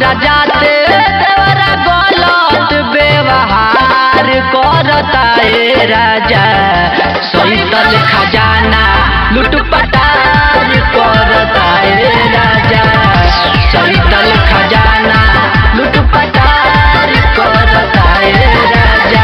हमारा जाते देवरा गलत व्यवहार करता ए राजा सैतल खजाना लुटपटार करता ए राजा सैतल खजाना लुटपटार करता ए राजा।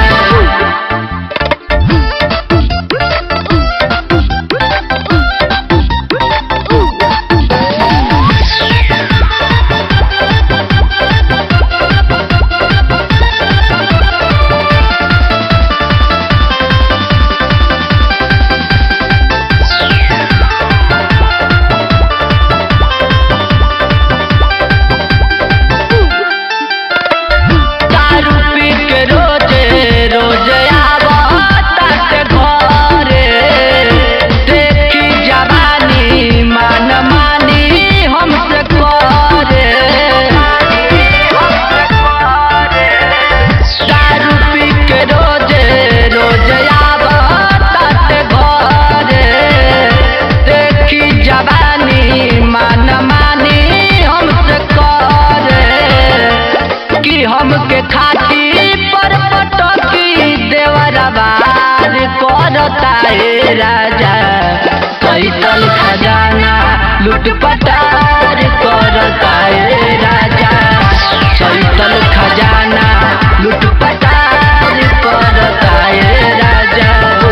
हमके खाती पर पटकी देवरा बार करता ए राजा सैतल खजाना लुटपटार करता ए राजा सैतल खजाना लुटपटार करता ए राजा।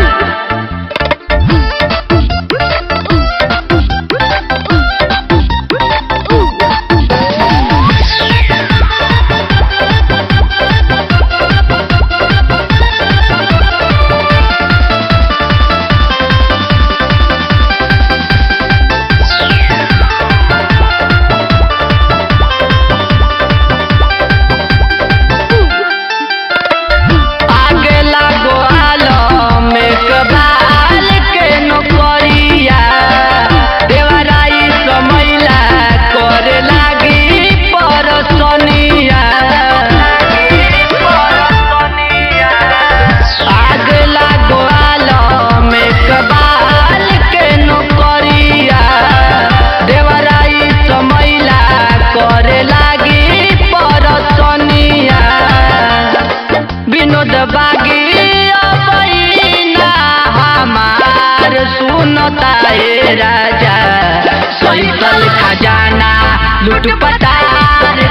सुनता ए राजा सैतल खजाना लुटपटार